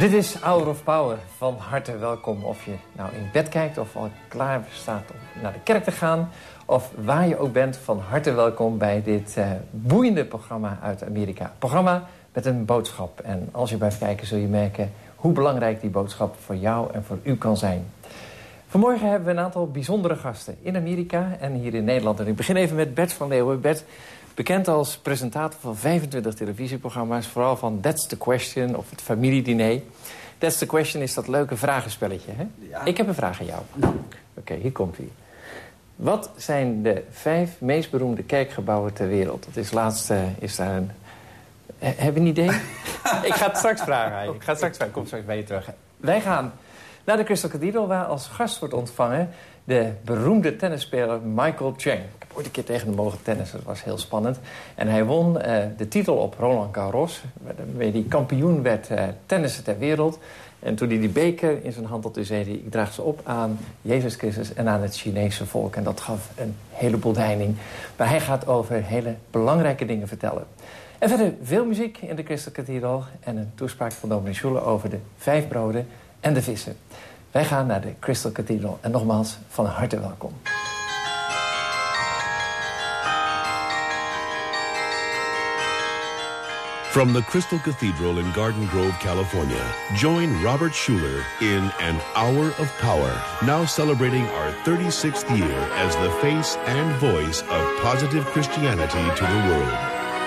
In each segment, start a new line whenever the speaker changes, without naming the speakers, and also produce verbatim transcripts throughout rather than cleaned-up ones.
Dit is Hour of Power. Van harte welkom of je nou in bed kijkt of al klaar staat om naar de kerk te gaan. Of waar je ook bent, van harte welkom bij dit uh, boeiende programma uit Amerika. Programma met een boodschap. En als je blijft kijken zul je merken hoe belangrijk die boodschap voor jou en voor u kan zijn. Vanmorgen hebben we een aantal bijzondere gasten in Amerika en hier in Nederland. En ik begin even met Bert van Leeuwen. Bert, bekend als presentator van vijfentwintig televisieprogramma's, vooral van That's the Question of het familiediner. That's the Question is dat leuke vragenspelletje, hè? Ja. Ik heb een vraag aan jou. Oké, okay, hier komt ie. Wat zijn de vijf meest beroemde kerkgebouwen ter wereld? Dat is laatst, uh, is daar een... He, heb je een idee? Ik ga het straks vragen aan je. Ik ga het straks vragen. Ik kom straks bij je terug. Wij gaan naar de Crystal Cathedral, waar als gast wordt ontvangen de beroemde tennisspeler Michael Chang. Ik heb ooit een keer tegen hem mogen tennissen, dat was heel spannend. En hij won uh, de titel op Roland Garros, waarmee hij kampioen werd uh, tennissen ter wereld. En toen hij die beker in zijn hand had, zei hij, ik draag ze op aan Jezus Christus en aan het Chinese volk. En dat gaf een heleboel heining. Maar hij gaat over hele belangrijke dingen vertellen. En verder veel muziek in de Crystal Cathedral en een toespraak van dominee Schuller over de vijf broden en de vissen. Wij gaan naar de Crystal Cathedral en nogmaals van harte welkom.
From the Crystal Cathedral in Garden Grove, California, join Robert Schuller in An Hour of Power, now celebrating our thirty-sixth year as the face and voice of positive Christianity to the world.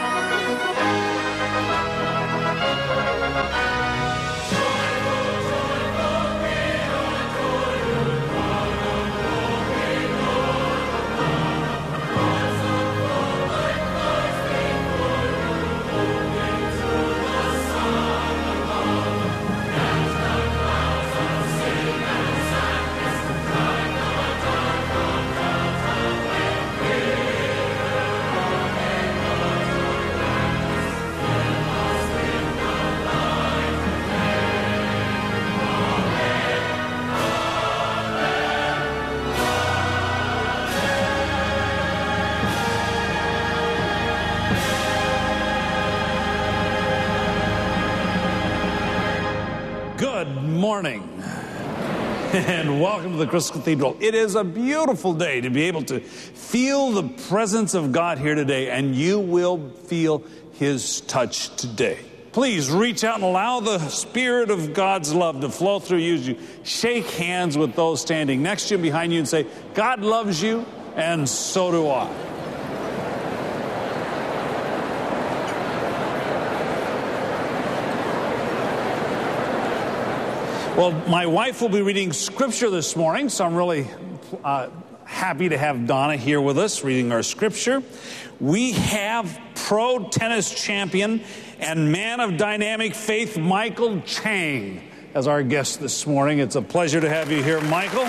And welcome to the Crystal Cathedral. It is a beautiful day to be able to feel the presence of God here today, and you will feel His touch today. Please reach out and allow the Spirit of God's love to flow through you as you shake hands with those standing next to you and behind you and say, God loves you, and so do I. Well, my wife will be reading Scripture this morning, so I'm really uh, happy to have Donna here with us reading our Scripture. We have pro tennis champion and man of dynamic faith, Michael Chang, as our guest this morning. It's a pleasure to have you here, Michael.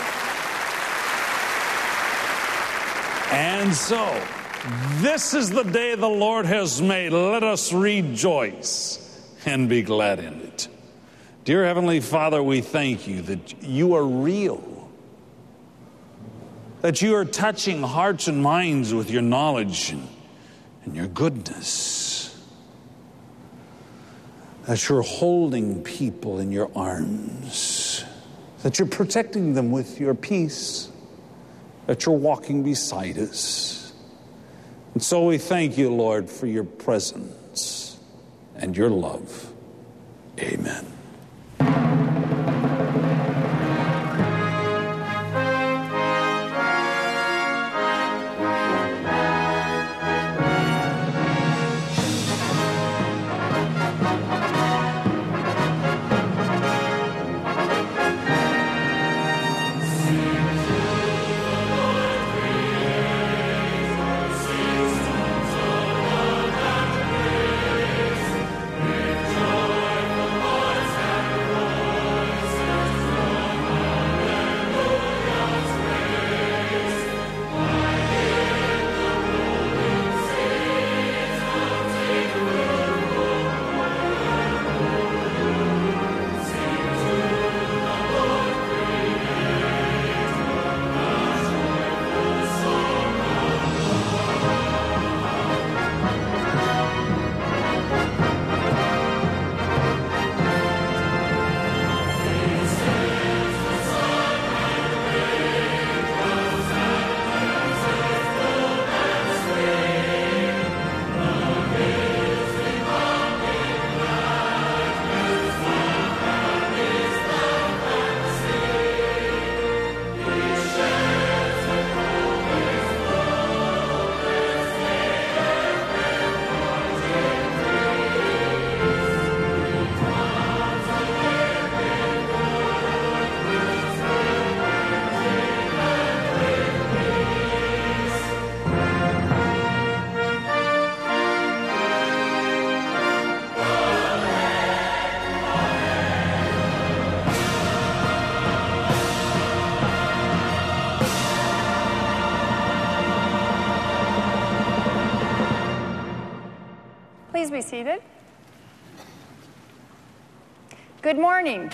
And so, this is the day the Lord has made. Let us rejoice and be glad in it. Dear Heavenly Father, we thank you that you are real, that you are touching hearts and minds with your knowledge and, and your goodness, that you're holding people in your arms, that you're protecting them with your peace, that you're walking beside us. And so we thank you, Lord, for your presence and your love. Amen.
seated. Good morning.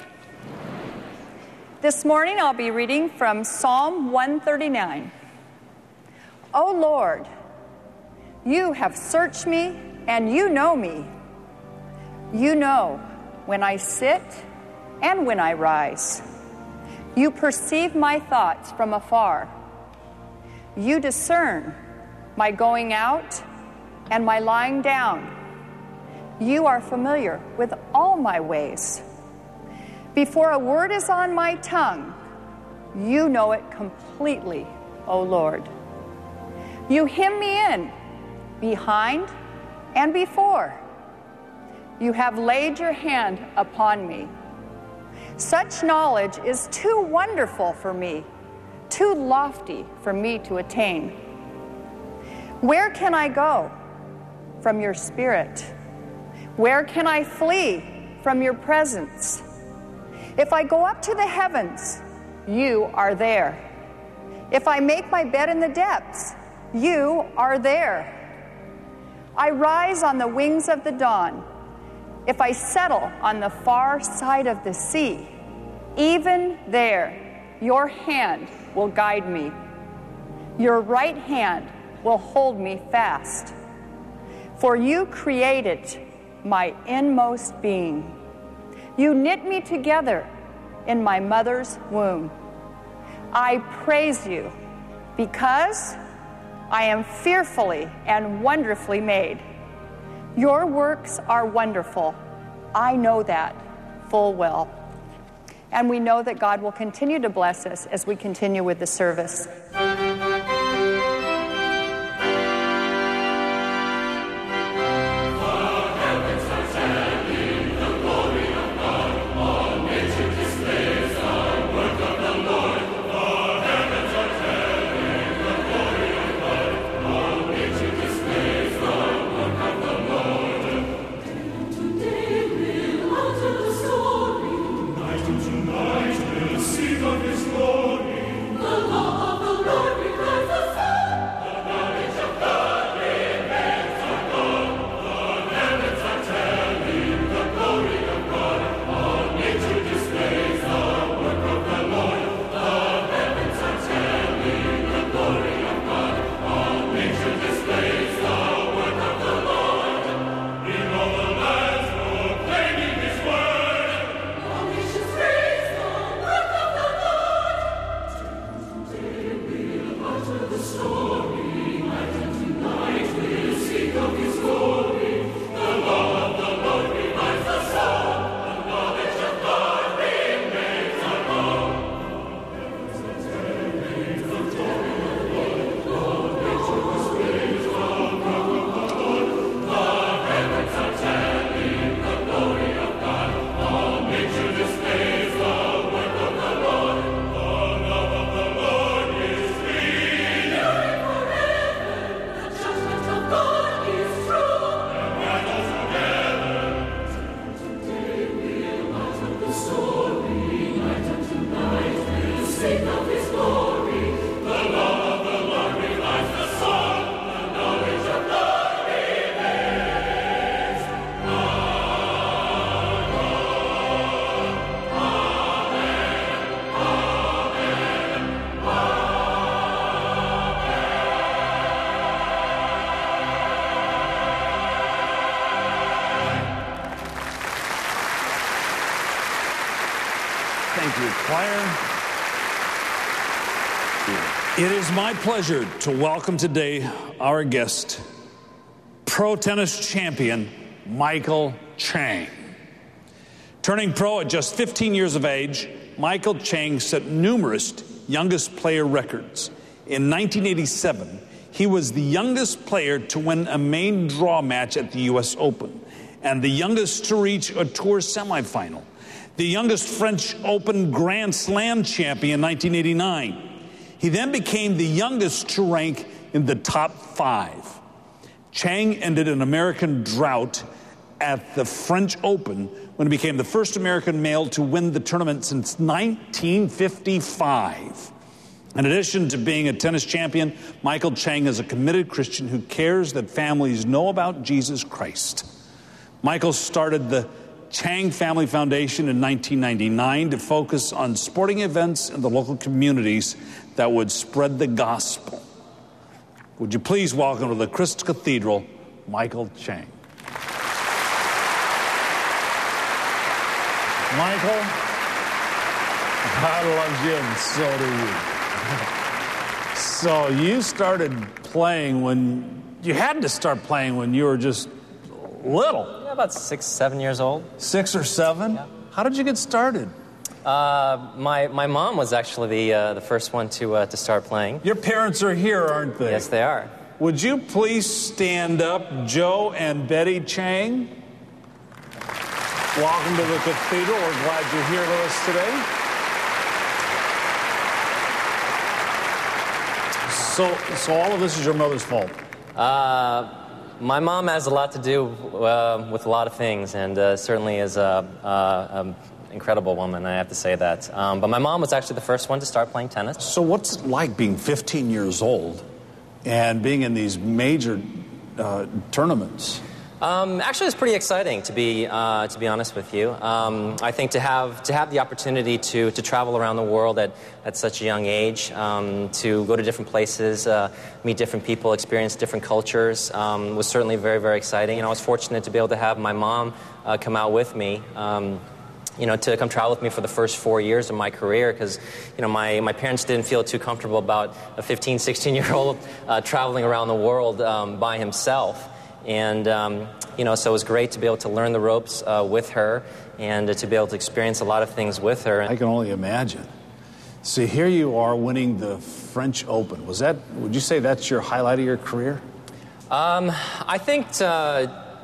This morning I'll be reading from Psalm one thirty-nine. O Lord, you have searched me and you know me. You know when I sit and when I rise. You perceive my thoughts from afar. You discern my going out and my lying down. You are familiar with all my ways. Before a word is on my tongue, you know it completely, O Lord. You hem me in, behind and before. You have laid your hand upon me. Such knowledge is too wonderful for me, too lofty for me to attain. Where can I go from your spirit? Where can I flee from your presence? If I go up to the heavens, you are there. If I make my bed in the depths, you are there. I rise on the wings of the dawn. If I settle on the far side of the sea, even there, your hand will guide me. Your right hand will hold me fast. For you created my inmost being. You knit me together in my mother's womb. I praise you because I am fearfully and wonderfully made. Your works are wonderful. I know that full well. And we know that God will continue to bless us as we continue with the service.
Thank you, choir. It is my pleasure to welcome today our guest, pro tennis champion Michael Chang. Turning pro at just fifteen years of age, Michael Chang set numerous youngest player records. In nineteen eighty-seven, he was the youngest player to win a main draw match at the U S Open and the youngest to reach a tour semifinal. The youngest French Open Grand Slam champion in nineteen eighty-nine. He then became the youngest to rank in the top five. Chang ended an American drought at the French Open when he became the first American male to win the tournament since nineteen fifty-five. In addition to being a tennis champion, Michael Chang is a committed Christian who cares that families know about Jesus Christ. Michael started the Chang Family Foundation in nineteen ninety-nine to focus on sporting events in the local communities that would spread the gospel. Would you please welcome to the Crystal Cathedral, Michael Chang. Michael, God loves you and so do you. So you started playing when, you had to start playing when you were just little.
Yeah, about six, seven years old.
Six or seven?
Yeah.
How did you get started?
Uh, my my mom was actually the uh, the first one to uh, to start playing.
Your parents are here, aren't they?
Yes, they are.
Would you please stand up, Joe and Betty Chang? Welcome to the cathedral. We're glad you're here with us today. So, so all of this is your mother's fault?
Uh, my mom has a lot to do uh, with a lot of things, and uh, certainly is a, a, a incredible woman, I have to say that. Um, but my mom was actually the first one to start playing tennis.
So what's it like being fifteen years old and being in these major uh, tournaments?
Um, actually, it's pretty exciting, to be uh, to be honest with you. Um, I think to have to have the opportunity to to travel around the world at, at such a young age, um, to go to different places, uh, meet different people, experience different cultures, um, was certainly very, very exciting. And I was fortunate to be able to have my mom uh, come out with me. Um, you know, to come travel with me for the first four years of my career, because, you know, my, my parents didn't feel too comfortable about a fifteen, sixteen-year-old uh, traveling around the world um, by himself. And, um, you know, so it was great to be able to learn the ropes uh, with her and uh, to be able to experience a lot of things with her.
I can only imagine. See, here you are winning the French Open. Was that, would you say that's your highlight of your career?
Um, I think... Uh,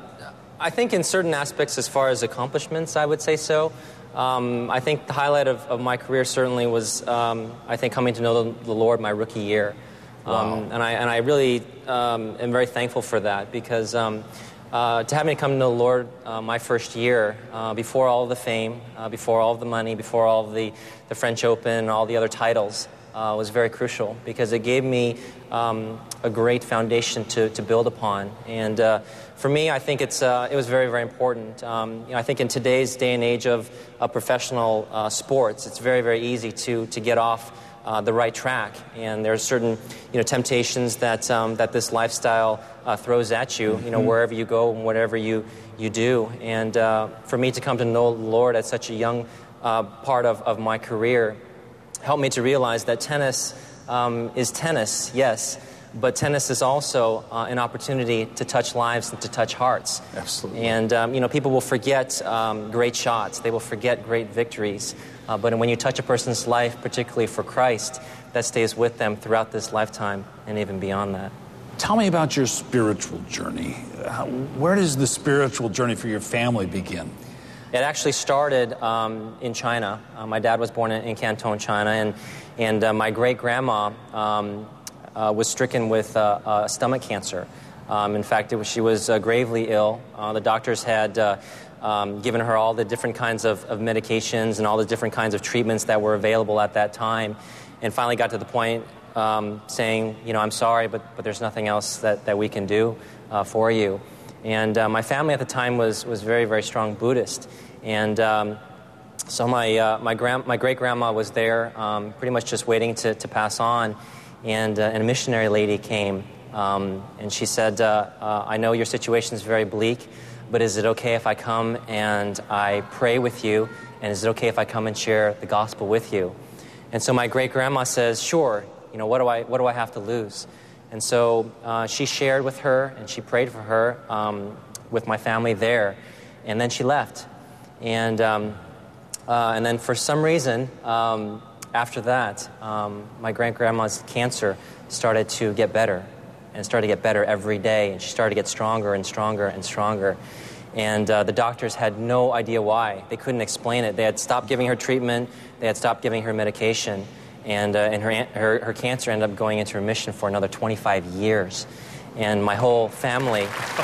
I think in certain aspects, as far as accomplishments, I would say so. Um, I think the highlight of, of my career certainly was, um, I think, coming to know the, the Lord my rookie year. Um,
Wow.
and, I, and I really um, am very thankful for that, because um, uh, to have me come to know the Lord uh, my first year, uh, before all of the fame, uh, before all of the money, before all of the, the French Open and all the other titles, uh, was very crucial, because it gave me um, a great foundation to, to build upon. And uh, for me, I think it's uh, it was very, very important. Um, you know, I think in today's day and age of uh, professional uh, sports, it's very, very easy to to get off uh, the right track, and there's certain you know temptations that um, that this lifestyle uh, throws at you. You know, mm-hmm. wherever you go and whatever you you do. And uh, for me to come to know the Lord at such a young uh, part of, of my career helped me to realize that tennis um, is tennis, yes. But tennis is also uh, an opportunity to touch lives and to touch hearts.
Absolutely.
And, um, you know, people will forget um, great shots. They will forget great victories. Uh, but when you touch a person's life, particularly for Christ, that stays with them throughout this lifetime and even beyond that.
Tell me about your spiritual journey. How, where does the spiritual journey for your family begin?
It actually started um, in China. Uh, my dad was born in, in Canton, China, and, and uh, my great-grandma... Um, Uh, was stricken with uh, uh, stomach cancer. Um, in fact, it was, she was uh, gravely ill. Uh, the doctors had uh, um, given her all the different kinds of, of medications and all the different kinds of treatments that were available at that time, and finally got to the point um, saying, you know, I'm sorry, but, but there's nothing else that, that we can do uh, for you. And uh, my family at the time was, was very, very strong Buddhist. And um, so my, uh, my, grand, my great-grandma was there um, pretty much just waiting to, to pass on. And, uh, and a missionary lady came, um, and she said, uh, uh, I know your situation is very bleak, but is it okay if I come and I pray with you, and is it okay if I come and share the gospel with you? And so my great-grandma says, sure, you know, what do I, what do I have to lose? And so uh, she shared with her, and she prayed for her um, with my family there, and then she left. And, um, uh, and then for some reason... Um, After that, um, my great-grandma's cancer started to get better, and it started to get better every day, and she started to get stronger and stronger and stronger. And uh, the doctors had no idea why. They couldn't explain it. They had stopped giving her treatment. They had stopped giving her medication. And, uh, and her, her, her cancer ended up going into remission for another twenty-five years. And my whole family...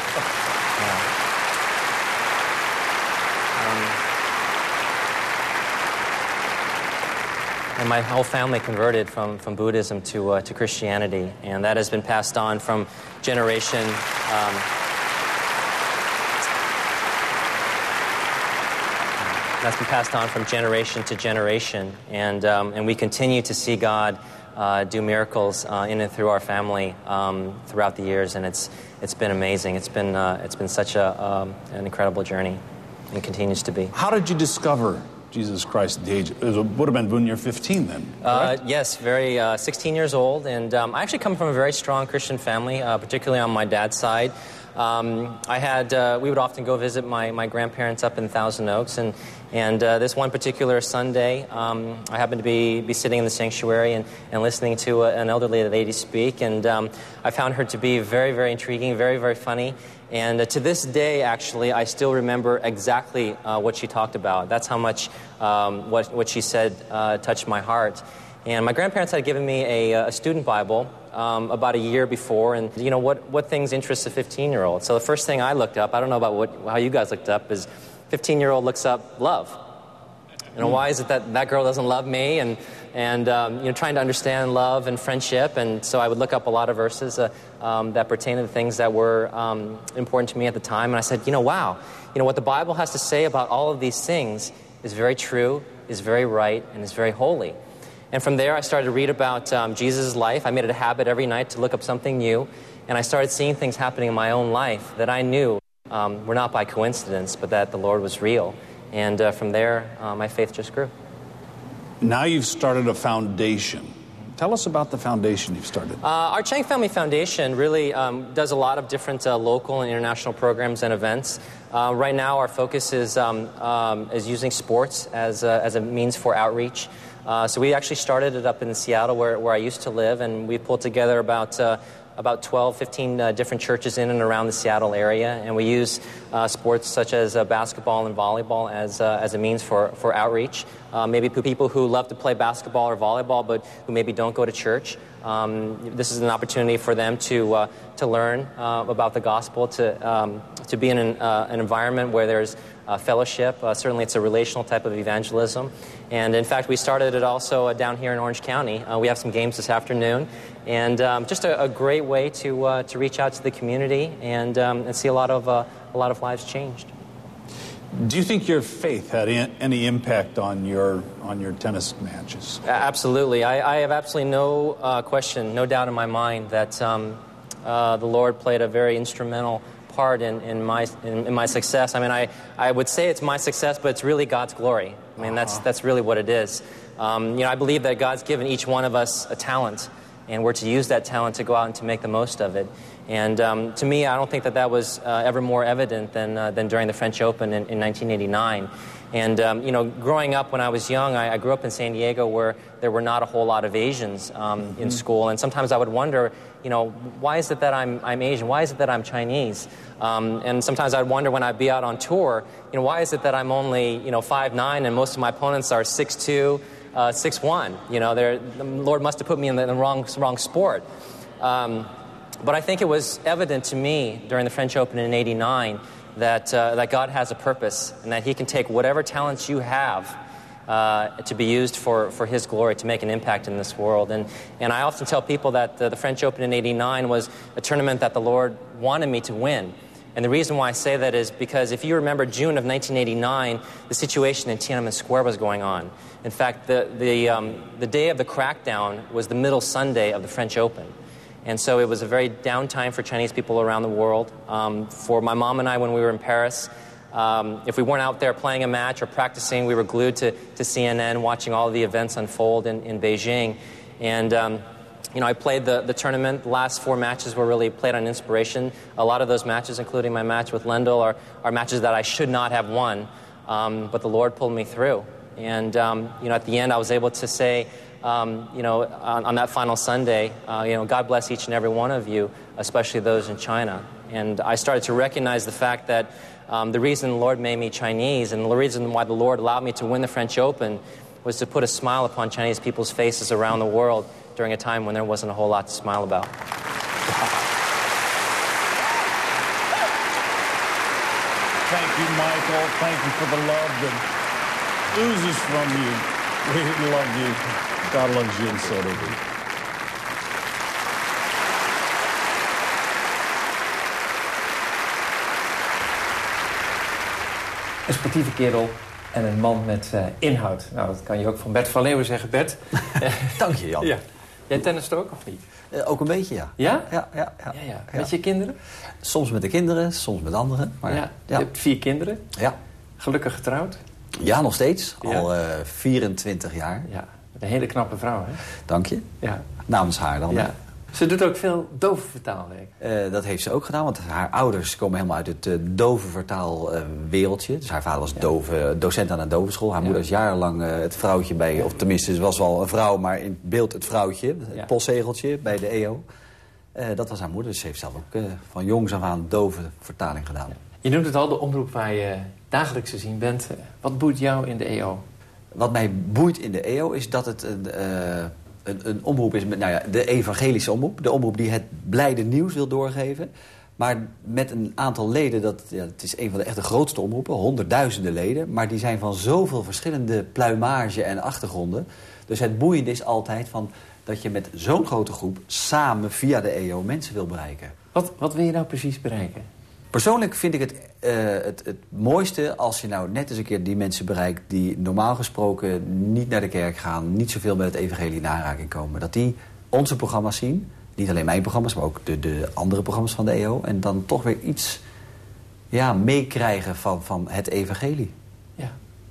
yeah. And my whole family converted from, from Buddhism to, uh, to Christianity, and that has been passed on from generation. Um, That's been passed on from generation to generation, and um, and we continue to see God uh, do miracles uh, in and through our family um, throughout the years, and it's it's been amazing. It's been uh, it's been such a um, an incredible journey, and continues to be.
How did you discover Jesus Christ at the age? It would have been when you're fifteen then.
Uh, yes, very uh, sixteen years old, and um, I actually come from a very strong Christian family, uh, particularly on my dad's side. Um, I had uh, we would often go visit my, my grandparents up in Thousand Oaks, and and uh, this one particular Sunday, um, I happened to be be sitting in the sanctuary and, and listening to a, an elderly lady speak, and um, I found her to be very very intriguing, very very funny, and uh, to this day, actually, I still remember exactly uh, what she talked about. That's how much um, what what she said uh, touched my heart. And my grandparents had given me a, a student Bible um, about a year before, and you know what, what things interest a fifteen-year-old. So the first thing I looked up, I don't know about what, how you guys looked up, is fifteen-year-old looks up love. You know, why is it that that girl doesn't love me? And and um, you know, trying to understand love and friendship. And so I would look up a lot of verses uh, um, that pertain to the things that were um, important to me at the time. And I said, you know, wow, you know what the Bible has to say about all of these things is very true, is very right, and is very holy. And from there, I started to read about um, Jesus' life. I made it a habit every night to look up something new. And I started seeing things happening in my own life that I knew um, were not by coincidence, but that the Lord was real. And uh, from there, uh, my faith just grew.
Now you've started a foundation. Tell us about the foundation you've started.
Uh, our Chang Family Foundation really um, does a lot of different uh, local and international programs and events. Uh, right now, our focus is, um, um, is using sports as a, as a means for outreach. Uh, so we actually started it up in Seattle, where, where I used to live, and we pulled together about uh, about twelve, fifteen uh, different churches in and around the Seattle area, and we use uh, sports such as uh, basketball and volleyball as uh, as a means for for outreach. Uh, maybe people who love to play basketball or volleyball, but who maybe don't go to church. Um, this is an opportunity for them to uh, to learn uh, about the gospel, to um, to be in an, uh, an environment where there's uh, fellowship. Uh, certainly, it's a relational type of evangelism. And in fact, we started it also uh, down here in Orange County. Uh, we have some games this afternoon, and um, just a, a great way to uh, to reach out to the community and um, and see a lot of uh, a lot of lives changed.
Do you think your faith had any impact on your on your tennis matches?
Absolutely. I, I have absolutely no uh, question, no doubt in my mind that um, uh, the Lord played a very instrumental part in, in my in, in my success. I mean, I, I would say it's my success, but it's really God's glory. I mean, that's that's really what it is. Um, you know, I believe that God's given each one of us a talent, and we're to use that talent to go out and to make the most of it. And um, to me, I don't think that that was uh, ever more evident than uh, than during the French Open in, in nineteen eighty-nine. And, um, you know, growing up when I was young, I, I grew up in San Diego where there were not a whole lot of Asians um, mm-hmm. in school. And sometimes I would wonder, you know, why is it that I'm, I'm Asian? Why is it that I'm Chinese? Um, and sometimes I'd wonder when I'd be out on tour, you know, why is it that I'm only, you know, five nine and most of my opponents are six two, uh, six one? You know, the Lord must have put me in the, in the wrong, wrong sport. Um, but I think it was evident to me during the French Open in eighty-nine that uh, that God has a purpose and that He can take whatever talents you have uh, to be used for, for His glory, to make an impact in this world. And and I often tell people that the, the French Open in eighty-nine was a tournament that the Lord wanted me to win. And the reason why I say that is because if you remember June of nineteen eighty-nine, the situation in Tiananmen Square was going on. In fact, the, the, um, the day of the crackdown was the middle Sunday of the French Open. And so it was a very down time for Chinese people around the world. Um, for my mom and I, when we were in Paris, um, if we weren't out there playing a match or practicing, we were glued to, to C N N, watching all of the events unfold in, in Beijing. And, um, you know, I played the, the tournament. The last four matches were really played on inspiration. A lot of those matches, including my match with Lendl, are, are matches that I should not have won. Um, but the Lord pulled me through. And, um, you know, at the end, I was able to say, Um, you know, on, on that final Sunday, uh, you know, God bless each and every one of you, especially those in China. And I started to recognize the fact that um, the reason the Lord made me Chinese and the reason why the Lord allowed me to win the French Open was to put a smile upon Chinese people's faces around the world during a time when there wasn't a whole lot to smile about.
Thank you, Michael. Thank you for the love that oozes from you. We love you. God loves you, and so do we.
Een sportieve kerel, en een man met uh, inhoud. Nou, dat kan je ook van Bert van Leeuwen zeggen, Bert.
Dank je, Jan.
Ja. Jij tennist ook, of niet?
Uh, ook een beetje, ja.
Ja?
Ja, ja, ja.
ja, ja. Met je kinderen?
Soms met de kinderen, soms met anderen. Maar,
ja.
ja.
Je hebt vier kinderen.
Ja.
Gelukkig getrouwd.
Ja, nog steeds.
Ja.
Al uh, vierentwintig jaar.
Ja, een hele knappe vrouw, hè?
Dank je.
Ja.
Namens haar dan.
Ja. Ze doet ook veel dove vertaalwerk.
Uh, dat heeft ze ook gedaan, want haar ouders komen helemaal uit het uh, dove vertaalwereldje. Uh, dus haar vader was ja. dove, docent aan een dovenschool. Haar ja. moeder is jarenlang uh, het vrouwtje bij, ja. of tenminste, ze was wel een vrouw, maar in beeld het vrouwtje, het ja. postzegeltje bij de E O. Uh, dat was haar moeder, dus ze heeft zelf ook uh, van jongs af aan dove vertaling gedaan. Ja.
Je noemt het al, de omroep waar je dagelijks te zien bent. Wat boeit jou in de E O?
Wat mij boeit in de E O is dat het een... Uh, Een, een omroep is met, nou ja, de evangelische omroep. De omroep die het blijde nieuws wil doorgeven. Maar met een aantal leden, dat, ja, het is een van de echt de grootste omroepen. Honderdduizenden leden. Maar die zijn van zoveel verschillende pluimage en achtergronden. Dus het boeiende is altijd van dat je met zo'n grote groep samen via de E O mensen wil bereiken.
Wat, wat wil je nou precies bereiken?
Persoonlijk vind ik het, uh, het, het mooiste als je nou net eens een keer die mensen bereikt... die normaal gesproken niet naar de kerk gaan... niet zoveel met het evangelie in aanraking komen. Dat die onze programma's zien. Niet alleen mijn programma's, maar ook de, de andere programma's van de E O. En dan toch weer iets ja, meekrijgen van, van het evangelie.
Ja.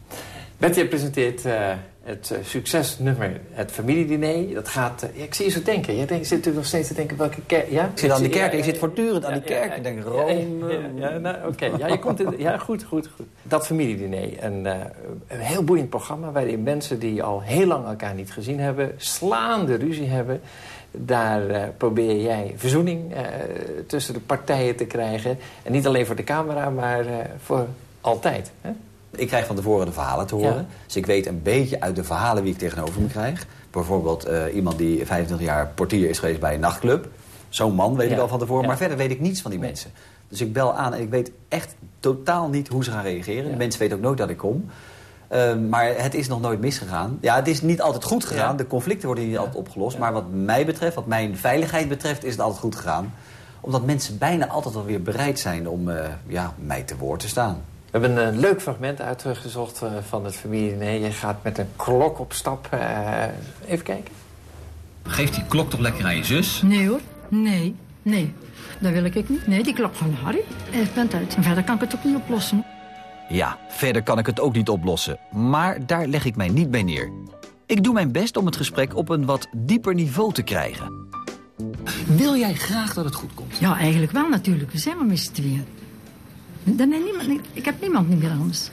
Bert, je presenteert uh, het uh, succesnummer, het familiediner. Dat gaat, uh, ja, ik zie je zo denken. Je, denkt, je zit natuurlijk nog steeds te denken welke kerk... Ja?
Ik zit aan de kerk,
ja,
ik zit voortdurend
ja,
aan die kerk. Ja, ja, ik denk, Rome...
Ja, ja, ja, nou, oké. Okay. Ja, je komt in, ja, goed, goed, goed. Dat familiediner, een, uh, een heel boeiend programma... waarin mensen die al heel lang elkaar niet gezien hebben... slaande ruzie hebben... Daar uh, probeer jij verzoening uh, tussen de partijen te krijgen. En niet alleen voor de camera, maar uh, voor altijd. Hè?
Ik krijg van tevoren de verhalen te horen. Ja. Dus ik weet een beetje uit de verhalen wie ik tegenover me krijg. Bijvoorbeeld uh, iemand die vijfentwintig jaar portier is geweest bij een nachtclub. Zo'n man weet ja. ik al van tevoren. Ja. Maar verder weet ik niets van die nee. mensen. Dus ik bel aan en ik weet echt totaal niet hoe ze gaan reageren. Ja. Mensen weten ook nooit dat ik kom. Uh, maar het is nog nooit misgegaan. Ja, het is niet altijd goed gegaan. Ja. De conflicten worden niet ja. altijd opgelost. Ja. Maar wat mij betreft, wat mijn veiligheid betreft, is het altijd goed gegaan. Omdat mensen bijna altijd wel weer bereid zijn om uh, ja, mij te woord te staan.
We hebben een leuk fragment uitgezocht uh, van het familiediner. Je gaat met een klok op stap. Uh, even kijken.
Geef die klok toch lekker aan je zus?
Nee hoor, nee, nee. Dat wil ik niet. Nee, die klok van Harry. Ik ben uit. En verder kan ik het ook niet oplossen.
Ja, verder kan ik het ook niet oplossen. Maar daar leg ik mij niet bij neer. Ik doe mijn best om het gesprek op een wat dieper niveau te krijgen. Wil jij graag dat het goed komt?
Ja, eigenlijk wel natuurlijk. We zijn maar met z'n tweeën. Dan heeft niemand, ik heb niemand niet meer anders.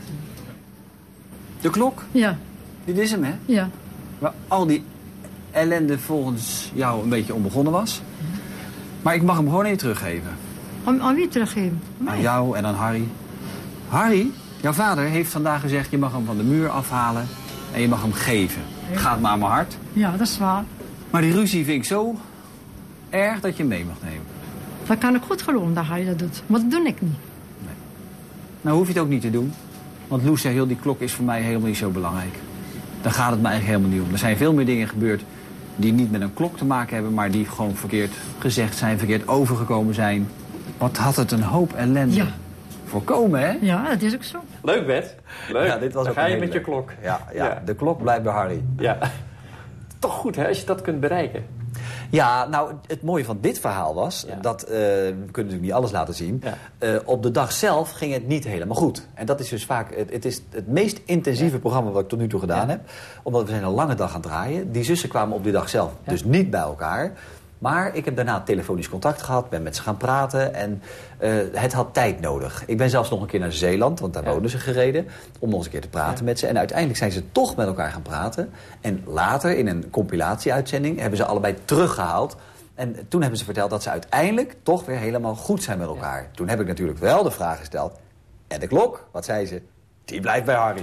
De klok?
Ja.
Dit is hem, hè?
Ja.
Waar al die ellende volgens jou een beetje onbegonnen was. Maar ik mag hem gewoon even teruggeven.
Aan, aan wie teruggeven?
Mij. Aan jou en aan Harry. Harry, jouw vader heeft vandaag gezegd... je mag hem van de muur afhalen en je mag hem geven. Het gaat maar aan mijn hart.
Ja, dat is waar.
Maar die ruzie vind ik zo erg dat je hem mee mag nemen.
Dan kan ik goed geloven dat hij dat doet. Maar dat doe ik niet.
Nee. Nou hoef je het ook niet te doen. Want Loes zegt, heel die klok is voor mij helemaal niet zo belangrijk. Daar gaat het me eigenlijk helemaal niet om. Er zijn veel meer dingen gebeurd die niet met een klok te maken hebben... maar die gewoon verkeerd gezegd zijn, verkeerd overgekomen zijn. Wat had het een hoop ellende
ja.
voorkomen, hè?
Ja, dat is ook zo.
Leuk, Bert. Leuk.
Ja, dit was
Dan
ook
ga je
heel
met
leuk.
je klok.
Ja, ja,
ja,
de klok blijft bij Harry.
Ja. Toch goed, hè, als je dat kunt bereiken.
Ja, nou, het mooie van dit verhaal was...
Ja.
dat, uh, we kunnen natuurlijk niet alles laten zien...
Ja.
Uh, op de dag zelf ging het niet helemaal goed. En dat is dus vaak... Het, het is het meest intensieve ja. programma wat ik tot nu toe gedaan ja. heb. Omdat we zijn een lange dag aan het draaien. Die zussen kwamen op die dag zelf ja. dus niet bij elkaar... Maar ik heb daarna telefonisch contact gehad, ben met ze gaan praten en uh, het had tijd nodig. Ik ben zelfs nog een keer naar Zeeland, want daar ja. wonen ze gereden, om nog eens een keer te praten ja. met ze. En uiteindelijk zijn ze toch met elkaar gaan praten. En later, in een compilatie-uitzending, hebben ze allebei teruggehaald. En toen hebben ze verteld dat ze uiteindelijk toch weer helemaal goed zijn met elkaar. Ja. Toen heb ik natuurlijk wel de vraag gesteld, en de klok, wat zei ze? Die blijft bij Harry.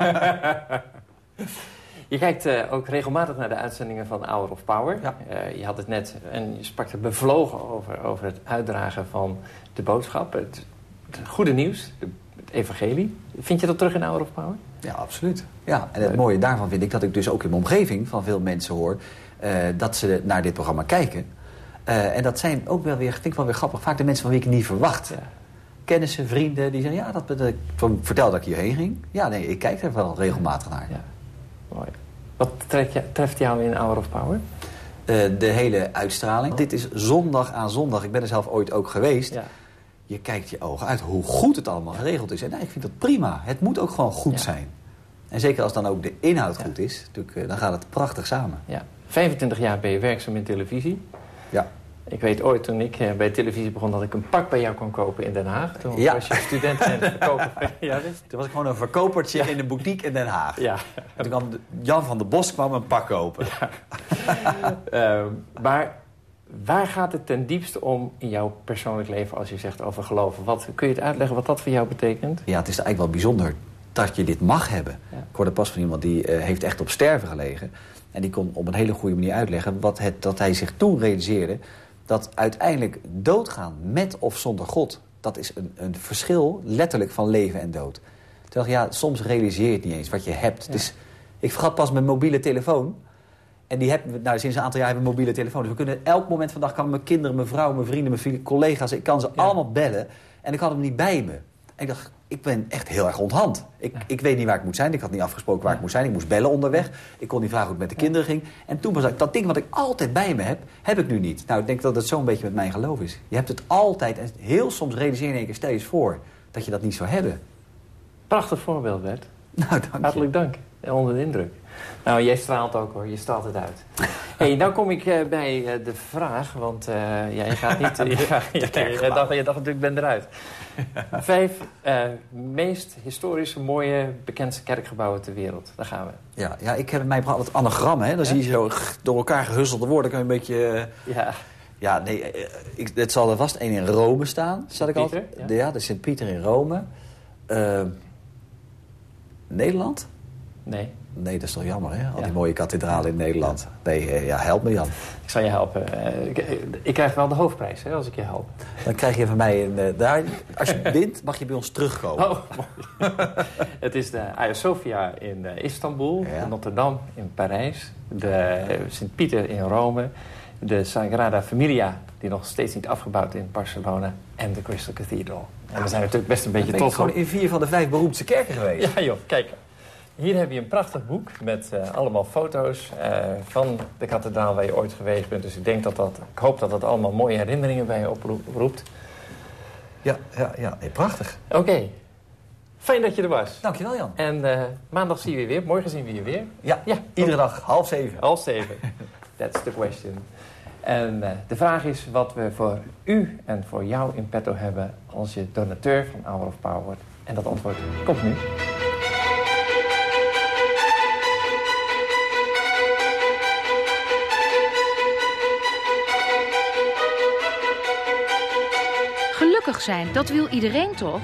Je kijkt uh, ook regelmatig naar de uitzendingen van Hour of Power.
Ja.
Uh, je had het net, en je sprak er bevlogen over, over het uitdragen van de boodschap. Het, het goede nieuws, de, het evangelie. Vind je dat terug in Hour of Power?
Ja, absoluut. Ja, en het mooie daarvan vind ik dat ik dus ook in mijn omgeving van veel mensen hoor... Uh, dat ze naar dit programma kijken. Uh, en dat zijn ook wel weer, vind ik wel weer grappig, vaak de mensen van wie ik het niet verwacht. Ja. kennissen, vrienden, die zeggen... ja, dat, dat, ik vertel dat ik hierheen ging. Ja, nee, ik kijk er wel regelmatig naar.
Ja, mooi. Wat treft, je, treft jou in Hour of Power?
Uh, de hele uitstraling. Dit is zondag aan zondag. Ik ben er zelf ooit ook geweest. Ja. Je kijkt je ogen uit hoe goed het allemaal geregeld is. En nou, ik vind dat prima. Het moet ook gewoon goed ja. zijn. En zeker als dan ook de inhoud ja. goed is, uh, dan gaat het prachtig samen.
Ja. vijfentwintig jaar ben je werkzaam in televisie.
Ja.
Ik weet ooit toen ik uh, bij televisie begon dat ik een pak bij jou kon kopen in Den Haag. Toen
ja.
was je student en verkoper. Ja, dus.
Toen was ik gewoon een verkopertje ja. in de boutique in Den Haag.
Ja.
En toen kwam Jan van der Bos kwam een pak kopen.
Ja. uh, maar waar gaat het ten diepste om in jouw persoonlijk leven als je zegt over geloven? Wat, kun je het uitleggen wat dat voor jou betekent?
Ja, het is eigenlijk wel bijzonder dat je dit mag hebben. Ja. Ik hoorde pas van iemand die uh, heeft echt op sterven gelegen. En die kon op een hele goede manier uitleggen wat het, dat hij zich toen realiseerde... dat uiteindelijk doodgaan met of zonder God... dat is een, een verschil letterlijk van leven en dood. Terwijl ja, soms realiseer je het niet eens wat je hebt. Ja. Dus, ik vergat pas mijn mobiele telefoon. En die heb, nou, sinds een aantal jaar hebben we een mobiele telefoon. Dus we kunnen elk moment van de dag... kan mijn kinderen, mijn vrouw, mijn vrienden, mijn collega's... ik kan ze ja. allemaal bellen. En ik had hem niet bij me. En ik dacht, ik ben echt heel erg onthand. Ik, ja. ik weet niet waar ik moet zijn. Ik had niet afgesproken waar ja. ik moest zijn. Ik moest bellen onderweg. Ik kon niet vragen hoe het met de kinderen ging. En toen was ik, dat ding wat ik altijd bij me heb, heb ik nu niet. Nou, ik denk dat het zo'n beetje met mijn geloof is. Je hebt het altijd. En heel soms realiseer je in één keer steeds voor dat je dat niet zou hebben.
Prachtig voorbeeld, Bert.
Nou, dank je.
Hartelijk dank. Onder de indruk. Nou, jij straalt ook hoor. Je straalt het uit. Hey, nou kom ik uh, bij uh, de vraag, want uh, ja, je gaat niet... Uh, je, gaat, je, je, je, dacht, je dacht natuurlijk, ik ben eruit. Vijf uh, meest historische, mooie, bekendste kerkgebouwen ter wereld. Daar gaan we.
Ja, ja ik heb in mijn programma het anagrammen. Hè? Dan ja? zie je zo door elkaar gehusselde woorden. Dan kan je een beetje... Uh,
ja.
Ja, nee, uh, ik, het zal er vast één in Rome staan. Zat ik altijd? Ja, de, ja de Sint-Pieter in Rome. Uh, Nederland?
Nee.
Nee, dat is toch jammer, hè? Al die ja. mooie kathedralen in Nederland. Nee, ja, help me, Jan.
Ik zal je helpen. Uh, ik, ik krijg wel de hoofdprijs, hè, als ik je help.
Dan krijg je van mij een... Uh, daar, als je wint, mag je bij ons terugkomen.
Oh, het is de Hagia Sophia in uh, Istanbul, ja. Notre Dame in Parijs, de uh, Sint-Pieter in Rome, de Sagrada Familia, die nog steeds niet afgebouwd is in Barcelona, en de Crystal Cathedral. En we zijn natuurlijk best een beetje
trots.
Ben
ik gewoon in vier van de vijf beroemdste kerken geweest.
Ja, joh, kijk. Hier heb je een prachtig boek met uh, allemaal foto's uh, van de kathedraal waar je ooit geweest bent. Dus ik denk dat dat, ik hoop dat dat allemaal mooie herinneringen bij je oproept.
Ja, ja, ja. Nee, prachtig.
Oké. Okay. Fijn dat je er was.
Dankjewel, Jan.
En uh, maandag zien we je weer. Morgen zien we je weer.
Ja, ja. Iedere dag half zeven.
Half zeven. That's the question. En uh, de vraag is wat we voor u en voor jou in petto hebben als je donateur van Hour of Power wordt. En dat antwoord komt nu.
Gelukkig zijn, dat wil iedereen toch?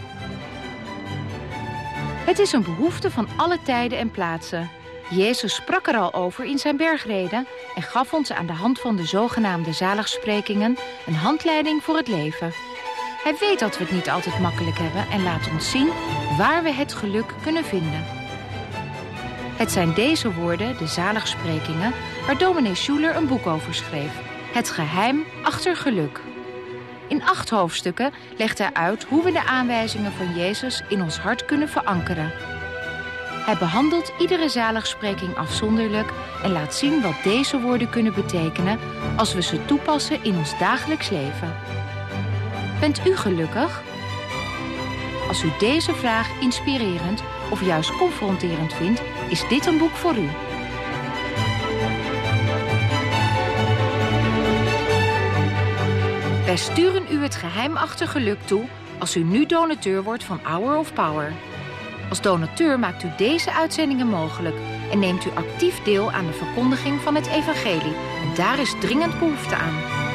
Het is een behoefte van alle tijden en plaatsen. Jezus sprak er al over in zijn bergreden en gaf ons aan de hand van de zogenaamde zaligsprekingen een handleiding voor het leven. Hij weet dat we het niet altijd makkelijk hebben en laat ons zien waar we het geluk kunnen vinden. Het zijn deze woorden, de zaligsprekingen, waar dominee Schuler een boek over schreef. Het geheim achter geluk. In acht hoofdstukken legt hij uit hoe we de aanwijzingen van Jezus in ons hart kunnen verankeren. Hij behandelt iedere zaligspreking afzonderlijk en laat zien wat deze woorden kunnen betekenen als we ze toepassen in ons dagelijks leven. Bent u gelukkig? Als u deze vraag inspirerend of juist confronterend vindt, is dit een boek voor u. Wij sturen u het geheim achter geluk toe als u nu donateur wordt van Hour of Power. Als donateur maakt u deze uitzendingen mogelijk en neemt u actief deel aan de verkondiging van het evangelie. En daar is dringend behoefte aan.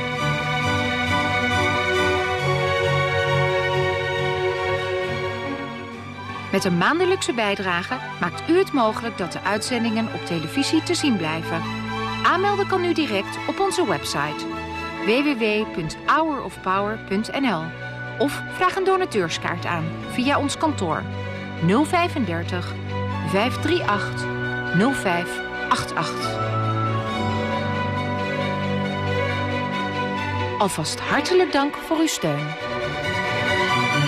Met een maandelijkse bijdrage maakt u het mogelijk dat de uitzendingen op televisie te zien blijven. Aanmelden kan u direct op onze website w w w punt hour of power punt n l of vraag een donateurskaart aan via ons kantoor nul vijfendertig vijf drie acht nul vijf acht acht. Alvast hartelijk dank voor uw steun.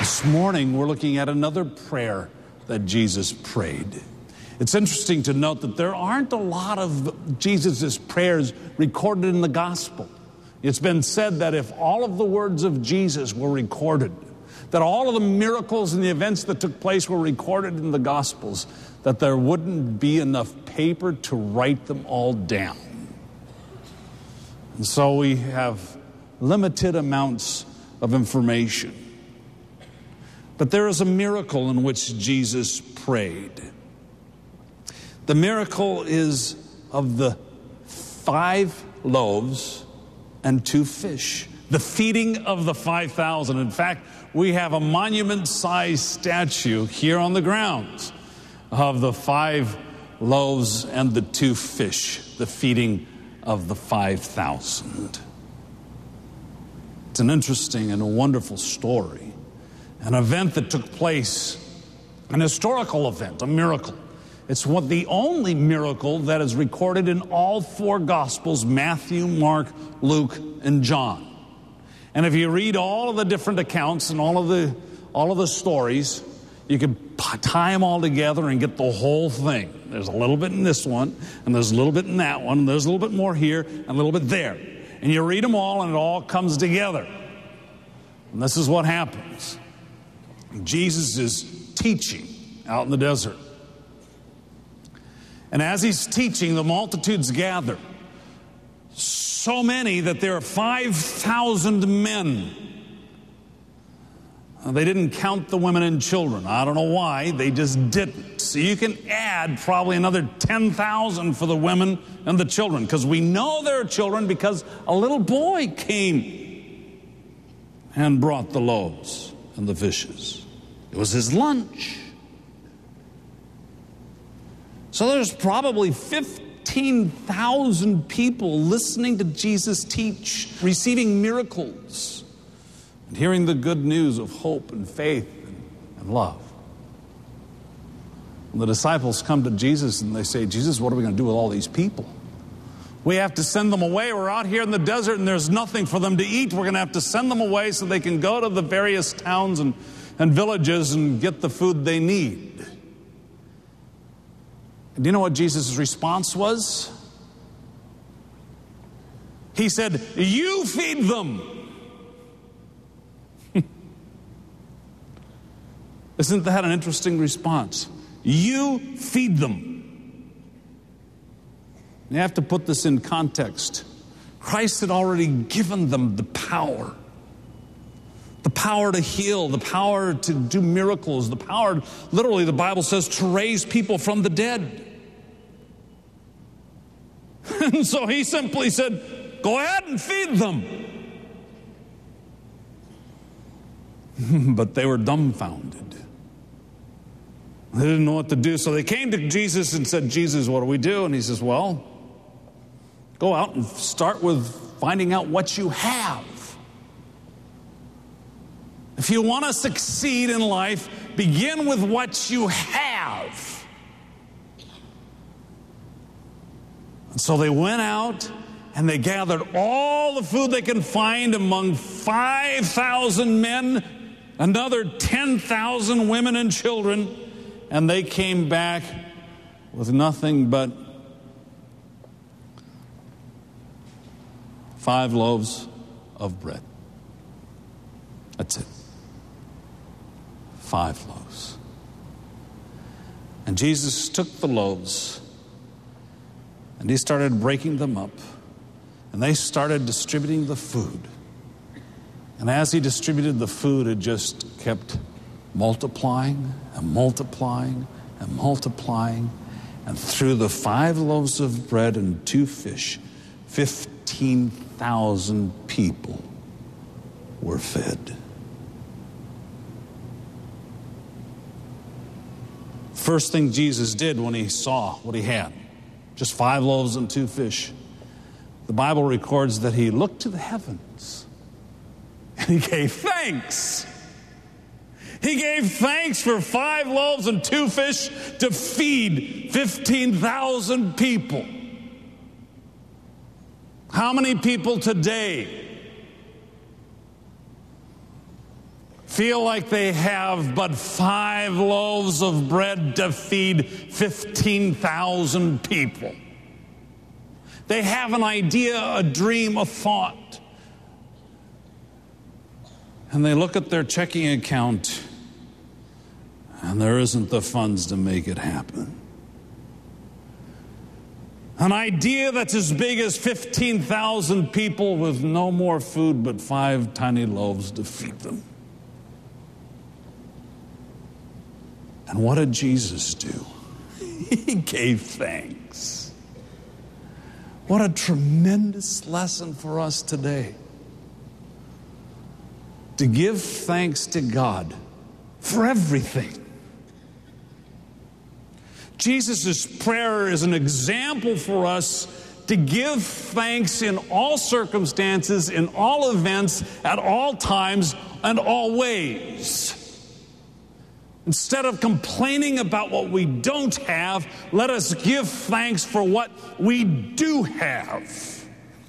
This morning, we're looking at another prayer that Jesus prayed. It's interesting to note that there aren't a lot of Jesus' prayers recorded in the gospel. It's been said that if all of the words of Jesus were recorded, that all of the miracles and the events that took place were recorded in the gospels, that there wouldn't be enough paper to write them all down. And so we have limited amounts of information. But there is a miracle in which Jesus prayed. The miracle is of the five loaves and two fish, the feeding of the five thousand. In fact, we have a monument-sized statue here on the grounds of the five loaves and the two fish, the feeding of the five thousand. It's an interesting and a wonderful story. An event that took place, an historical event, a miracle. It's what the only miracle that is recorded in all four Gospels, Matthew, Mark, Luke, and John. And if you read all of the different accounts and all of the all of the stories, you can tie them all together and get the whole thing. There's a little bit in this one, and there's a little bit in that one, and there's a little bit more here, and a little bit there. And you read them all, and it all comes together. And this is what happens. Jesus is teaching out in the desert. And as he's teaching, the multitudes gather. So many that there are five thousand men. They didn't count the women and children. I don't know why. They just didn't. So you can add probably another ten thousand for the women and the children. Because we know there are children because a little boy came and brought the loaves and the fishes. It was his lunch. So there's probably fifteen thousand people listening to Jesus teach, receiving miracles, and hearing the good news of hope and faith and love. And the disciples come to Jesus and they say, Jesus, what are we going to do with all these people? We have to send them away. We're out here in the desert and there's nothing for them to eat. We're going to have to send them away so they can go to the various towns and, and villages and get the food they need. And do you know what Jesus' response was? He said, you feed them. Isn't that an interesting response? You feed them. You have to put this in context. Christ had already given them the power. The power to heal, the power to do miracles, the power, literally the Bible says, to raise people from the dead. And so he simply said, go ahead and feed them. But they were dumbfounded. They didn't know what to do. So they came to Jesus and said, Jesus, what do we do? And he says, well, go out and start with finding out what you have. If you want to succeed in life, begin with what you have. And so they went out and they gathered all the food they can find among five thousand men, another ten thousand women and children, and they came back with nothing but five loaves of bread. That's it. Five loaves. And Jesus took the loaves and he started breaking them up. And they started distributing the food. And as he distributed the food, it just kept multiplying and multiplying and multiplying. And through the five loaves of bread and two fish, fifteen thousand people were fed. First thing Jesus did when he saw what he had, just five loaves and two fish, the Bible records that he looked to the heavens and he gave thanks. He gave thanks for five loaves and two fish to feed fifteen thousand people. How many people today feel like they have but five loaves of bread to feed fifteen thousand people. They have an idea, a dream, a thought. And they look at their checking account, and there isn't the funds to make it happen. An idea that's as big as fifteen thousand people with no more food but five tiny loaves to feed them. And what did Jesus do? He gave thanks. What a tremendous lesson for us today. To give thanks to God for everything. Jesus' prayer is an example for us to give thanks in all circumstances, in all events, at all times, and always. Instead of complaining about what we don't have, let us give thanks for what we do have.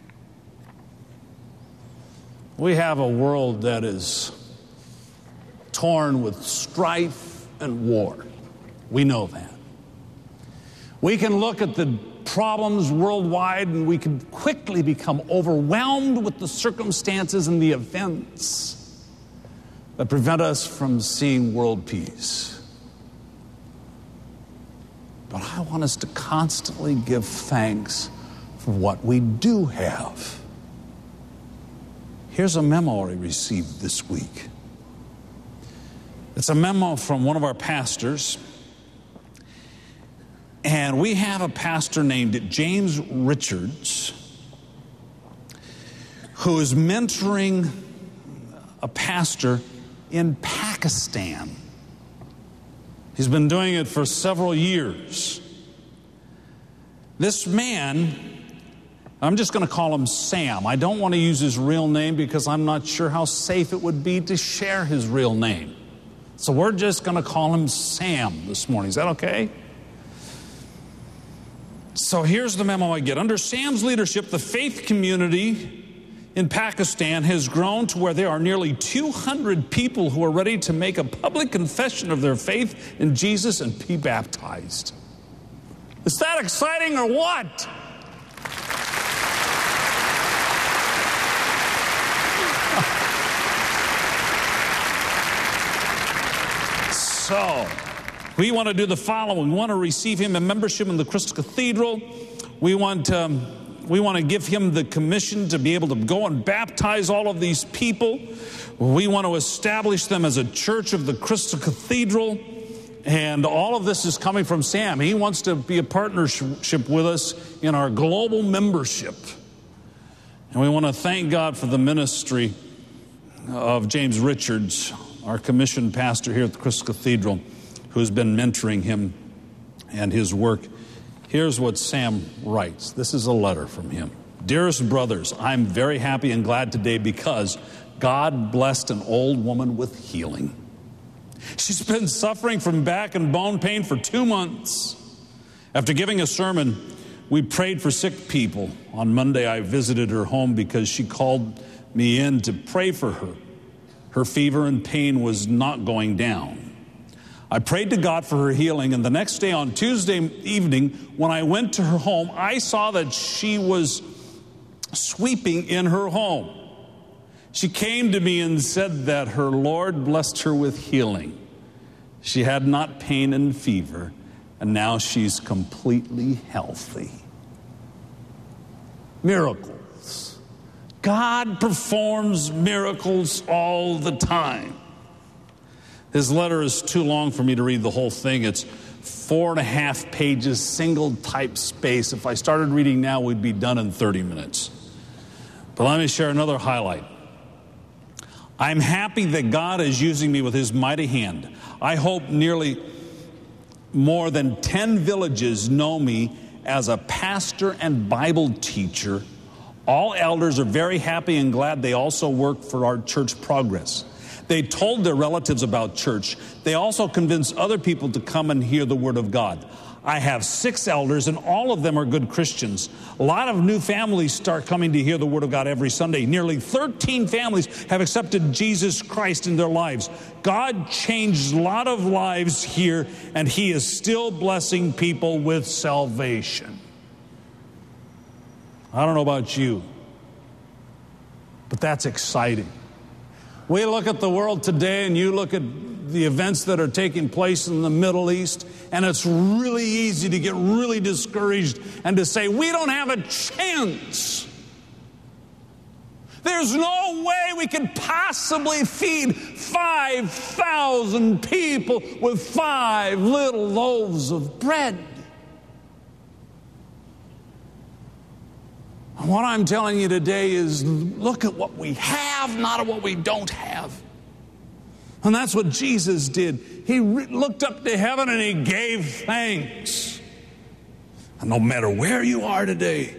We have a world that is torn with strife and war. We know that. We can look at the problems worldwide and we can quickly become overwhelmed with the circumstances and the events that prevent us from seeing world peace. But I want us to constantly give thanks for what we do have. Here's a memo I received this week. It's a memo from one of our pastors. And we have a pastor named James Richards who is mentoring a pastor in Pakistan. He's been doing it for several years. This man, I'm just going to call him Sam. I don't want to use his real name because I'm not sure how safe it would be to share his real name. So we're just going to call him Sam this morning. Is that okay? So here's the memo I get. Under Sam's leadership, the faith community in Pakistan has grown to where there are nearly two hundred people who are ready to make a public confession of their faith in Jesus and be baptized. Is that exciting or what? So, we want to do the following. We want to receive him a membership in the Crystal Cathedral. We want, um, we want to give him the commission to be able to go and baptize all of these people. We want to establish them as a church of the Crystal Cathedral. And all of this is coming from Sam. He wants to be a partnership with us in our global membership. And we want to thank God for the ministry of James Richards, our commissioned pastor here at the Crystal Cathedral, who's been mentoring him and his work. Here's what Sam writes. This is a letter from him. Dearest brothers, I'm very happy and glad today because God blessed an old woman with healing. She's been suffering from back and bone pain for two months. After giving a sermon, we prayed for sick people. On Monday, I visited her home because she called me in to pray for her. Her fever and pain was not going down. I prayed to God for her healing, and the next day on Tuesday evening, when I went to her home, I saw that she was sweeping in her home. She came to me and said that her Lord blessed her with healing. She had not pain and fever, and now she's completely healthy. Miracles. God performs miracles all the time. His letter is too long for me to read the whole thing. It's four and a half pages, single type space. If I started reading now, we'd be done in thirty minutes. But let me share another highlight. I'm happy that God is using me with his mighty hand. I hope nearly more than ten villages know me as a pastor and Bible teacher. All elders are very happy and glad they also work for our church progress. They told their relatives about church. They also convinced other people to come and hear the word of God. I have six elders, and all of them are good Christians. A lot of new families start coming to hear the Word of God every Sunday. Nearly thirteen families have accepted Jesus Christ in their lives. God changed a lot of lives here, and He is still blessing people with salvation. I don't know about you, but that's exciting. We look at the world today, and you look at the events that are taking place in the Middle East, and it's really easy to get really discouraged and to say, we don't have a chance. There's no way we could possibly feed five thousand people with five little loaves of bread. What I'm telling you today is look at what we have, not at what we don't have. And that's what Jesus did. He re- looked up to heaven and He gave thanks. And no matter where you are today,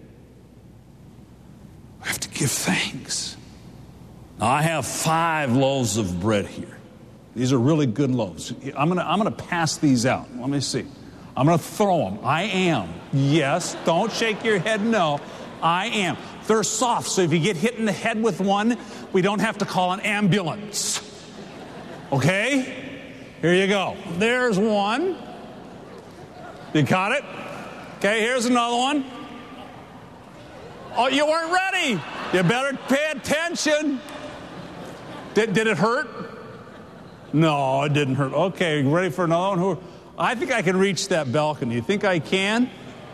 we have to give thanks. Now, I have five loaves of bread here. These are really good loaves. I'm going to I'm going to pass these out. Let me see. I'm going to throw them. I am. Yes, don't shake your head no. I am. They're soft, so if you get hit in the head with one, we don't have to call an ambulance. Okay? Here you go. There's one. You caught it? Okay, here's another one. Oh, you weren't ready. You better pay attention. Did, did it hurt? No, it didn't hurt. Okay, ready for another one? I think I can reach that balcony. You think I can?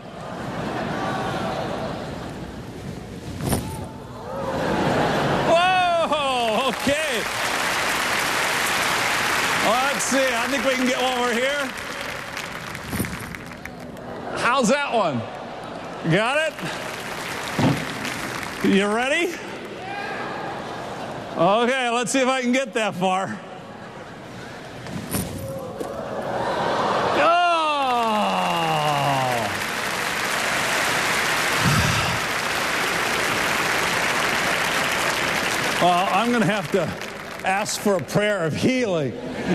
Whoa, okay. Let's see, I think we can get one over here. How's that one? Got it? You ready? Okay, let's see if I can get that far. Well, I'm going to have to ask for a prayer of healing.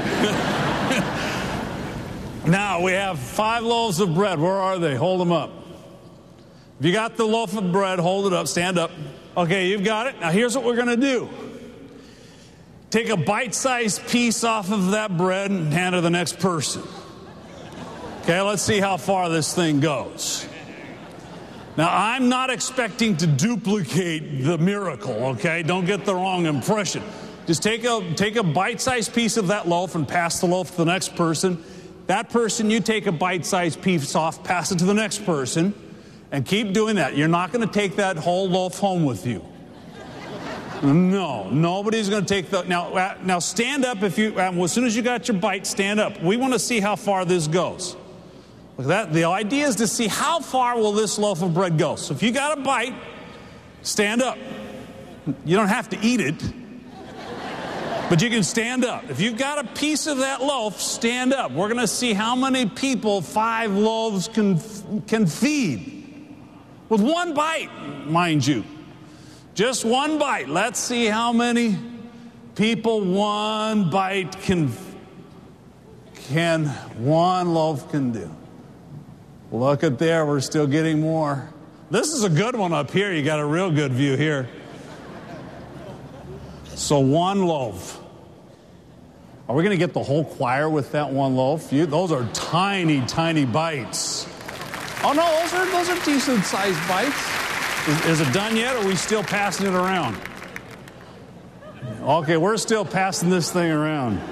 Now, we have five loaves of bread. Where are they? Hold them up. If you got the loaf of bread, hold it up. Stand up. Okay, you've got it. Now, here's what we're going to do. Take a bite-sized piece off of that bread and hand it to the next person. Okay, let's see how far this thing goes. Now, I'm not expecting to duplicate the miracle, okay? Don't get the wrong impression. Just take a, take a bite-sized piece of that loaf and pass the loaf to the next person. That person, you take a bite-sized piece off, pass it to the next person, and keep doing that. You're not going to take that whole loaf home with you. No, nobody's going to take the... Now, uh, now stand up if you... Uh, as soon as you got your bite, stand up. We want to see how far this goes. That, the idea is to see how far will this loaf of bread go. So if you got a bite, stand up. You don't have to eat it, but you can stand up. If you've got a piece of that loaf, stand up. We're going to see how many people five loaves can, can feed. With one bite, mind you. Just one bite. Let's see how many people one bite can, can one loaf can do. Look at there, we're still getting more. This is a good one up here. You got a real good view here. So one loaf. Are we going to get the whole choir with that one loaf? You, those are tiny, tiny bites. Oh no, those are those are decent sized bites. Is, is it done yet, or are we still passing it around? Okay, we're still passing this thing around.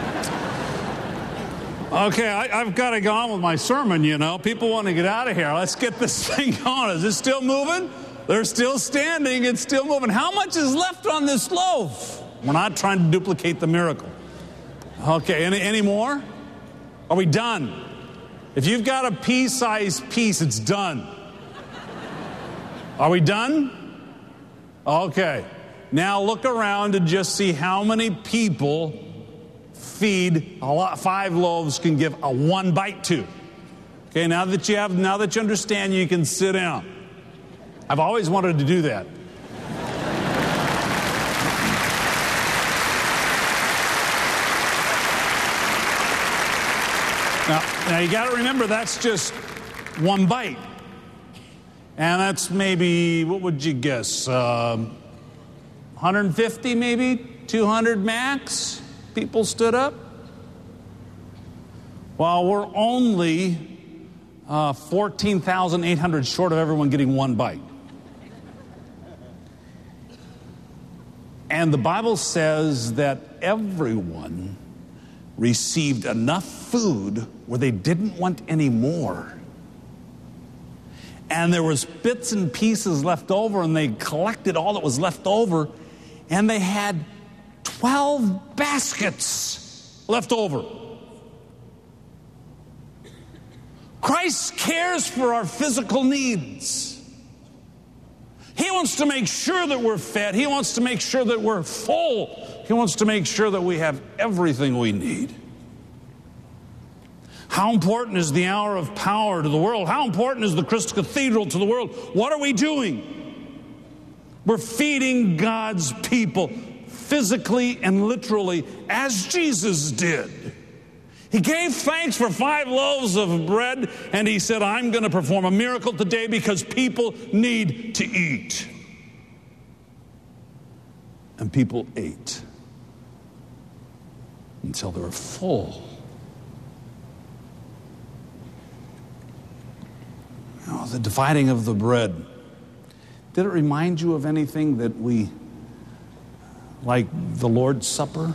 Okay, I, I've got to go on with my sermon, you know. People want to get out of here. Let's get this thing going. Is it still moving? They're still standing. It's still moving. How much is left on this loaf? We're not trying to duplicate the miracle. Okay, any, any more? Are we done? If you've got a pea-sized piece, it's done. Are we done? Okay. Now look around and just see how many people feed a lot, five loaves can give a one bite to. Okay, now that you have, now that you understand, you can sit down. I've always wanted to do that. Now, Now you got to remember that's just one bite. And that's maybe, what would you guess, uh, one hundred fifty maybe, two hundred max people stood up? While we're only uh, fourteen thousand eight hundred short of everyone getting one bite. And the Bible says that everyone received enough food where they didn't want any more. And there was bits and pieces left over, and they collected all that was left over, and they had twelve baskets left over. Christ cares for our physical needs. He wants to make sure that we're fed. He wants to make sure that we're full. He wants to make sure that we have everything we need. How important is the hour of power to the world? How important is the Crystal Cathedral to the world? What are we doing? We're feeding God's people physically and literally as Jesus did. He gave thanks for five loaves of bread, and he said, I'm going to perform a miracle today because people need to eat. And people ate until they were full. Oh, the dividing of the bread. Did it remind you of anything that we, like the Lord's Supper?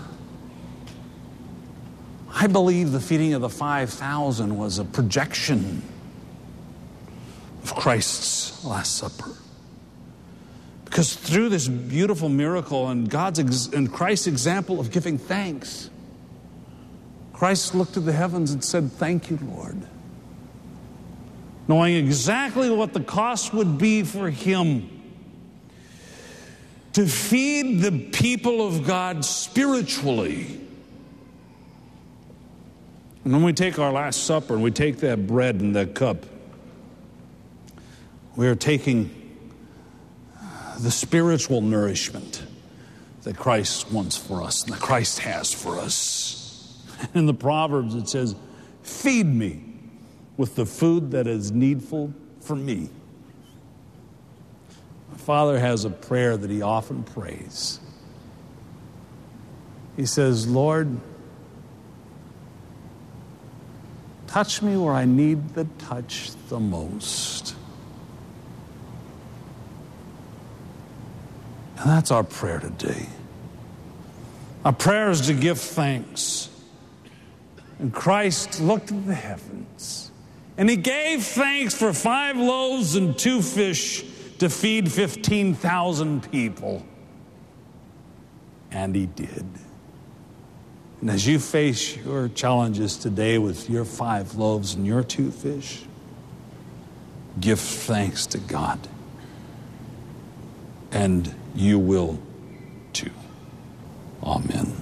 I believe the feeding of the five thousand was a projection of Christ's Last Supper. Because through this beautiful miracle and God's ex- and Christ's example of giving thanks, Christ looked at the heavens and said, thank you, Lord. Knowing exactly what the cost would be for him to feed the people of God spiritually. And when we take our Last Supper and we take that bread and that cup, we are taking the spiritual nourishment that Christ wants for us and that Christ has for us. In the Proverbs it says, feed me with the food that is needful for me. My Father has a prayer that he often prays. He says, Lord, touch me where I need the touch the most. And that's our prayer today. Our prayer is to give thanks. And Christ looked at the heavens, and he gave thanks for five loaves and two fish to feed fifteen thousand people. And he did. And as you face your challenges today with your five loaves and your two fish, give thanks to God. And you will too. Amen.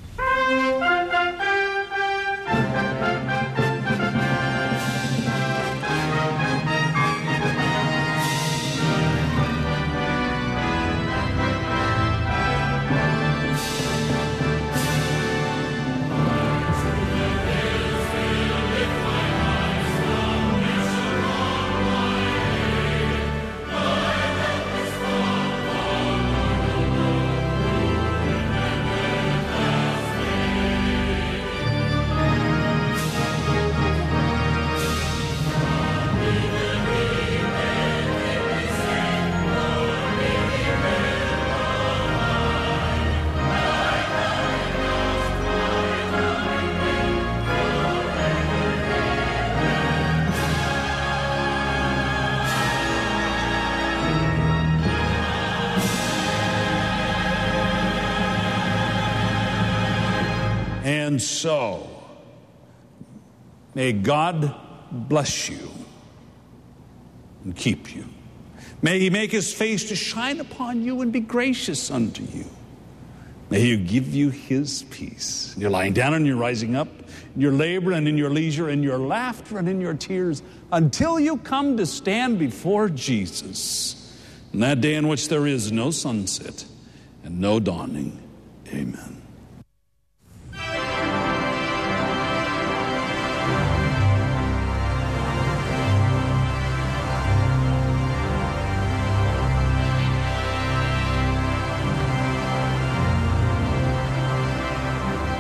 And so, may God bless you and keep you. May he make his face to shine upon you and be gracious unto you. May he give you his peace. You're lying down and you're rising up, in your labor and in your leisure, in your laughter and in your tears, until you come to stand before Jesus. On that day in which there is no sunset and no dawning. Amen.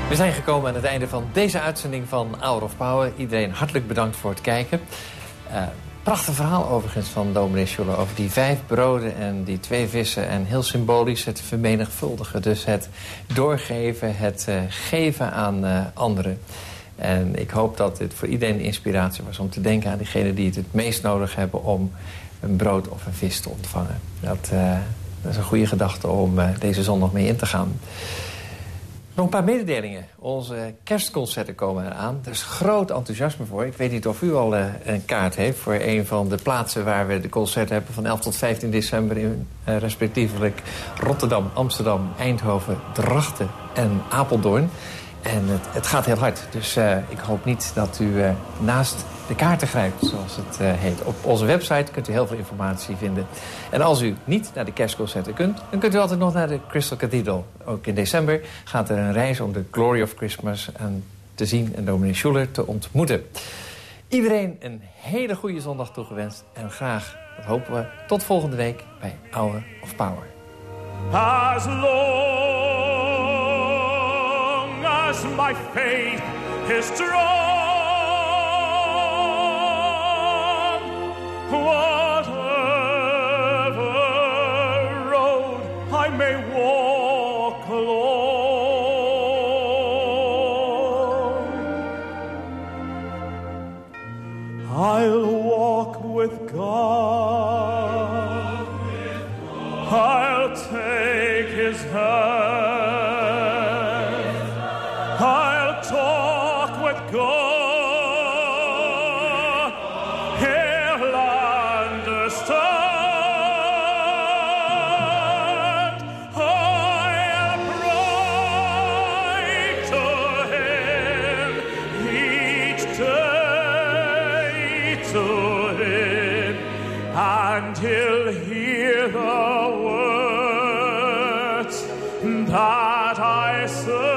We zijn gekomen aan het einde van deze uitzending van Hour of Power. Iedereen hartelijk bedankt voor het kijken. Uh, prachtig verhaal overigens van dominee Schuller over die vijf broden en die twee vissen. En heel symbolisch het vermenigvuldigen. Dus het doorgeven, het uh, geven aan uh, anderen. En ik hoop dat dit voor iedereen inspiratie was om te denken aan diegenen die het het meest nodig hebben om een brood of een vis te ontvangen. Dat, uh, dat is een goede gedachte om uh, deze zondag mee in te gaan. Nog een paar mededelingen. Onze kerstconcerten komen eraan. Er is groot enthousiasme voor. Ik weet niet of u al uh, een kaart heeft voor een van de plaatsen waar we de concerten hebben van elf tot vijftien december in uh, respectievelijk Rotterdam, Amsterdam, Eindhoven, Drachten en Apeldoorn. En het, het gaat heel hard. Dus uh, ik hoop niet dat u uh, naast de kaarten grijpt, zoals het uh, heet. Op onze website kunt u heel veel informatie vinden. En als u niet naar de kerstconcerten kunt, dan kunt u altijd nog naar de Crystal Cathedral. Ook in december gaat er een reis om de Glory of Christmas aan te zien en dominee Schuller te ontmoeten. Iedereen een hele goede zondag toegewenst. En graag, dat hopen we, tot volgende week bij Hour of Power.
As long as my faith is strong, whatever road I may walk along, I'll walk with God, I'll take His hand, I'll talk with God. And he'll hear the words that I say.